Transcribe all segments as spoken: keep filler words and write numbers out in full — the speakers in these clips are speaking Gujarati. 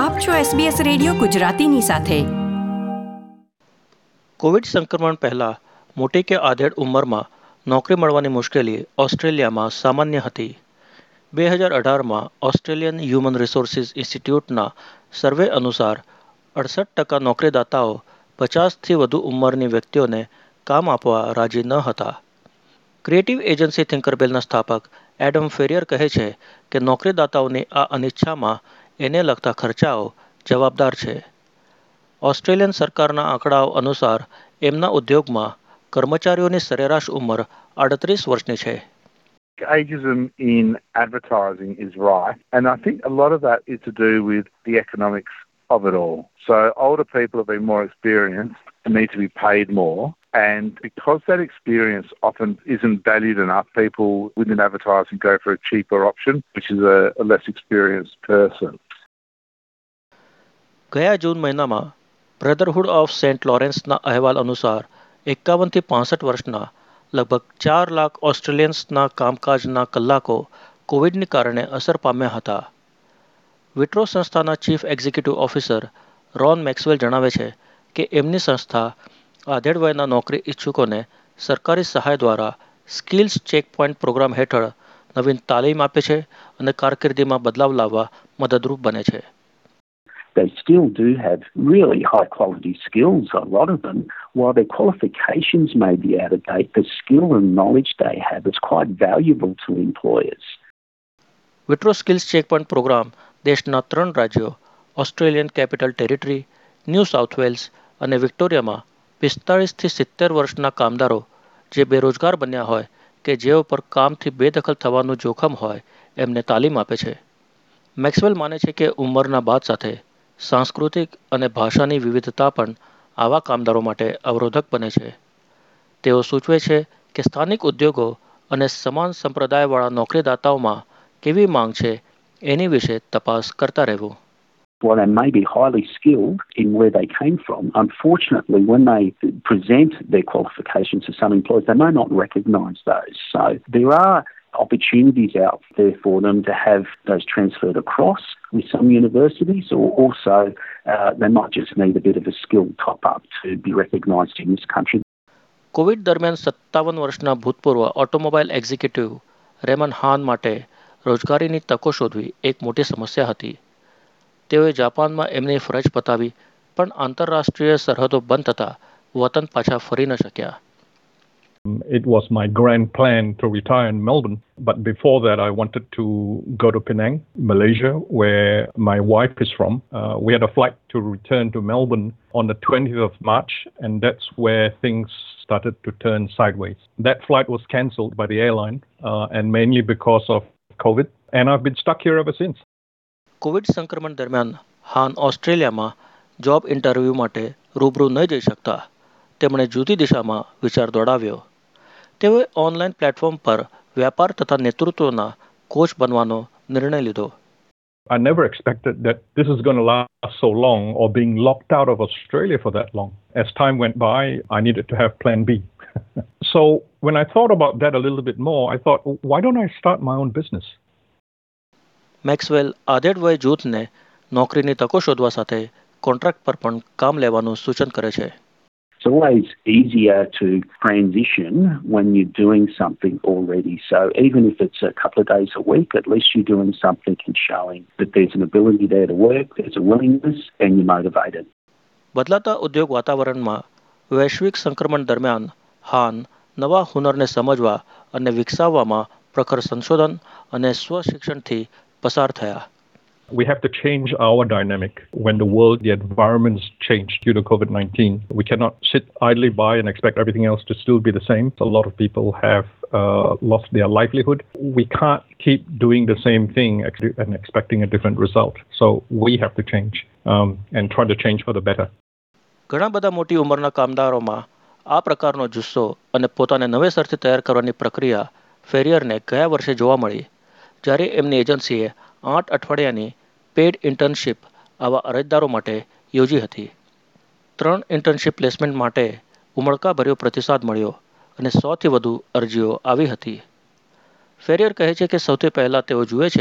આપ છો એસબીએસ રેડિયો ગુજરાતીની સાથે. કોવિડ સંક્રમણ પહેલા મોટી કે આધેડ ઉંમરમાં નોકરી મળવાની મુશ્કેલી ઓસ્ટ્રેલિયામાં સામાન્ય હતી. બે હજાર અઢારમાં ઓસ્ટ્રેલિયન હ્યુમન રિસોર્સિસ ઇન્સ્ટિટ્યૂટના સર્વે અનુસાર અડસઠ ટકા નોકરીદાતાઓ પચાસથી વધુ ઉંમરની વ્યક્તિઓને કામ આપવા રાજી ન હતા. ક્રિએટિવ એજન્સી થિંકરબેલના સ્થાપક એડમ ફેરિયર કહે છે કે નોકરીદાતાઓની આ અનિચ્છામાં એને લગતા ખર્ચાઓ જવાબદાર છે. ઓસ્ટ્રેલિયન સરકારના આંકડાઓ અનુસાર એમના ઉદ્યોગમાં કર્મચારીઓની સરેરાશ ઉંમર આડત્રીસ વર્ષની છે. Ageism in advertising is right, and I think a lot of that is to do with the economics of it all. So older people have been more experienced and need to be paid more, and because that experience often isn't valued enough, people within advertising go for a cheaper option, which is a, a less experienced person. ગયા જૂન મહિનામાં બ્રધરહુડ ઓફ સેન્ટ લોરેન્સના અહેવાલ અનુસાર એકાવનથી પાસઠ વર્ષના લગભગ ચાર લાખ ઓસ્ટ્રેલિયન્સના કામકાજના કલાકો કોવિડને કારણે અસર પામ્યા હતા. વિટ્રો સંસ્થાના chief executive officer Ron Maxwell જણાવે છે કે એમની સંસ્થા આધેડ વયના નોકરી ઇચ્છુકોને સરકારી સહાય દ્વારા સ્કિલ્સ ચેક પોઈન્ટ પ્રોગ્રામ હેઠળ નવીન તાલીમ આપે છે અને કારકિર્દીમાં બદલાવ લાવવા મદદરૂપ બને છે. They still do have really high quality skills, a lot of them. While their qualifications may be out of date, the skill and knowledge they have is quite valuable to employers. Vitro skills checkpoint programme દેશના ત્રણ રાજ્યો Australian Capital Territory, New South Wales અને વિક્ટોરિયામાં પિસ્તાળીસથી સિત્તેર વર્ષના કામદારો જે બેરોજગાર બન્યા હોય કે જેઓ પર કામથી બેદખલ થવાનું જોખમ હોય એમને તાલીમ આપે છે. મેક્સવેલ માને છે કે ઉંમરના બાદ સાથે સાંસ્કૃતિક અને ભાષાની વિવિધતા પણ આવા કામદારો માટે અવરોધક બને છે. તેઓ સૂચવે છે કે સ્થાનિક ઉદ્યોગો અને સમાન સંપ્રદાયવાળા નોકરીદાતાઓમાં કેવી માંગ છે એની વિશે તપાસ કરતા રહેવું. While they may be highly skilled in where they came from, unfortunately, when they present their qualifications to some employers, they may not recognise those. So there are opportunities out there for them to have those transferred across with some universities, or also uh, they might just need a bit of a skill top-up to be recognised in this country. Covid દરમિયાન સત્તાવન વર્ષના ભૂતપૂર્વ ઓટોમોબાઈલ એક્ઝિક્યુટિવ રેમન હાન માટે રોજગારીની તકો શોધવી એક મોટી સમસ્યા હતી. તેઓએ જાપાનમાં એમની ફરજ પતાવી પણ આંતરરાષ્ટ્રીય સરહદો બંધ થતાં વતન પાછા ફરી ન શક્યા. It was my grand plan to retire in Melbourne, but before that I wanted to go to Penang, Malaysia, where my wife is from. Uh, we had a flight to return to Melbourne on the twentieth of March, and that's where things started to turn sideways. That flight was cancelled by the airline, uh, and mainly because of COVID, and I've been stuck here ever since. Covid સંક્રમણ દરમિયાન હાન ઓસ્ટ્રેલિયામાં જોબ ઇન્ટરવ્યૂ માટે રૂબરૂ ન જઈ શકતા. તેમણે જુદી દિશામાં વિચાર દોડાવ્યો. તેઓએ ઓનલાઈન પ્લેટફોર્મ પર વ્યાપાર તથા નેતૃત્વના કોચ બનવાનો નિર્ણય લીધો. I never expected that this is going to last so long, or being locked out of Australia for that long. As time went by, I needed to have plan B. So when I thought about that a little bit more, I thought, why don't I start my own business? Maxwell આધેડ વય જૂથને નોકરીની તકો શોધવા સાથે કોન્ટ્રાક્ટ પર પણ કામ લેવાનું સૂચન કરે છે. It's always easier to transition when you're doing something already. So even if it's a couple of days a week, at least you're doing something and showing that there's an ability there to work, there's a willingness, and you're motivated. બદલાતા ઉદ્યોગ વાતાવરણમાં વૈશ્વિક સંક્રમણ દરમિયાન હાન નવા હુનરને સમજવા અને વિકસાવવામાં પ્રખર સંશોધન અને સ્વશિક્ષણથી પસાર થયા. We have to change our dynamic when the world, the environment's changed due to COVID nineteen. We cannot sit idly by and expect everything else to still be the same. A lot of people have uh, lost their livelihood. We can't keep doing the same thing and expecting a different result. So we have to change um, and try to change for the better. ઘણા બધા મોટી ઉંમરના કામદારોમાં આ પ્રકારનો જુસ્સો અને પોતાને નવેસરથી તૈયાર કરવાની પ્રક્રિયા ફેરિયરને ગયા વર્ષે જોવા મળી, જ્યારે એમની એજન્સીએ આઠ અઠવાડિયાની પેડ ઇન્ટર્નશીપ આવા અરજદારો માટે યોજી હતી. ત્રણ ઇન્ટર્નશીપ પ્લેસમેન્ટ માટે ઉમળકાભર્યો પ્રતિસાદ મળ્યો અને સોથી વધુ અરજીઓ આવી હતી. ફેરિયર કહે છે કે સૌથી પહેલાં તેઓ જુએ છે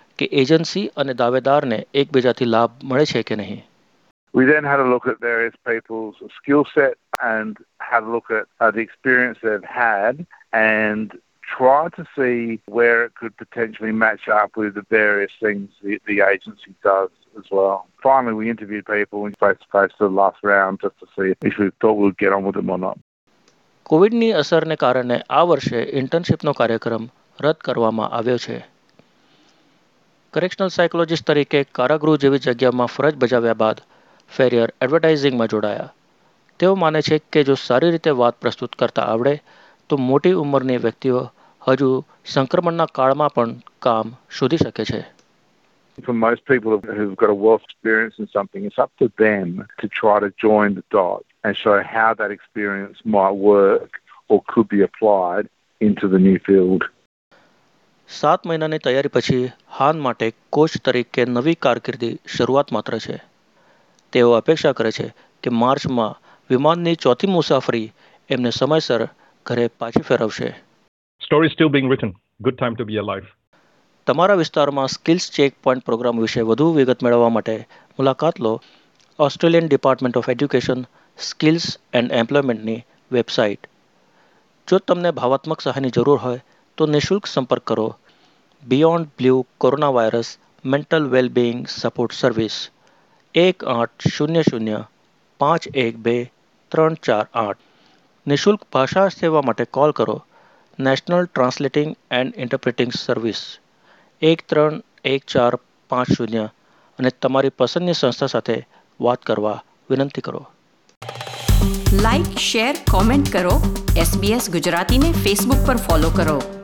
કે એજન્સી અને દાવેદારને એકબીજાથી લાભ મળે છે કે નહીં. We then had a look at various people's skill set and had a look at uh, the experience they've had and try to see where it could potentially match up with the various things the, the agency does as well. Finally, we interviewed people face to face to the last round just to see if we thought we would get on with them or not. કોવિડની અસરને કારણે આ વર્ષે ઇન્ટર્નશીપનો કાર્યક્રમ રદ કરવામાં આવ્યો છે. કરેક્શનલ સાયકોલોજીસ્ટ તરીકે કારાગૃહ જેવી જગ્યામાં ફરજ બજાવ્યા બાદ ફેરિયર એડવર્ટાઇઝિંગમાં જોડાયા. તેઓ માને છે કે જો સારી રીતે વાત પ્રસ્તુત કરતા આવડે તો મોટી ઉંમરની વ્યક્તિઓ હજુ સંક્રમણના કાળમાં પણ કામ શોધી શકે છે. For most people who've got a wealth of experience in something, it's up to them to try to join the dots and show how that experience might work or could be applied into the new field. સાત મહિનાની તૈયારી પછી હાન માટે કોચ તરીકે નવી કારકિર્દી શરૂઆત માત્ર છે. તેઓ અપેક્ષા કરે છે કે માર્ચમાં વિમાનની ચોથી મુસાફરી એમને સમયસર ઘરે પાછી ફેરવશે. Story still being written. Good time to be alive. તમારા વિસ્તારમાં સ્કિલ્સ ચેક પોઈન્ટ પ્રોગ્રામ વિશે વધુ વિગત મેળવવા માટે મુલાકાત લો Australian department of education skills and એમ્પ્લોયમેન્ટની વેબસાઇટ. જો તમને ભાવાત્મક સહાયની જરૂર હોય તો નિઃશુલ્ક સંપર્ક કરો Beyond Blue coronavirus mental wellbeing support service એક આઠ શૂન્ય શૂન્ય પાંચ એક બે ત્રણ ચાર આઠ. નિઃશુલ્ક ભાષા સેવા માટે કોલ કરો national translating and interpreting service એક ત્રણ એક ચાર પાંચ શૂન્ય અને તમારી પસંદની સંસ્થા સાથે વાત કરવા વિનંતી કરો. લાઇક, શેર, કોમેન્ટ કરો. એસબીએસ ગુજરાતીને ફેસબુક પર ફોલો કરો.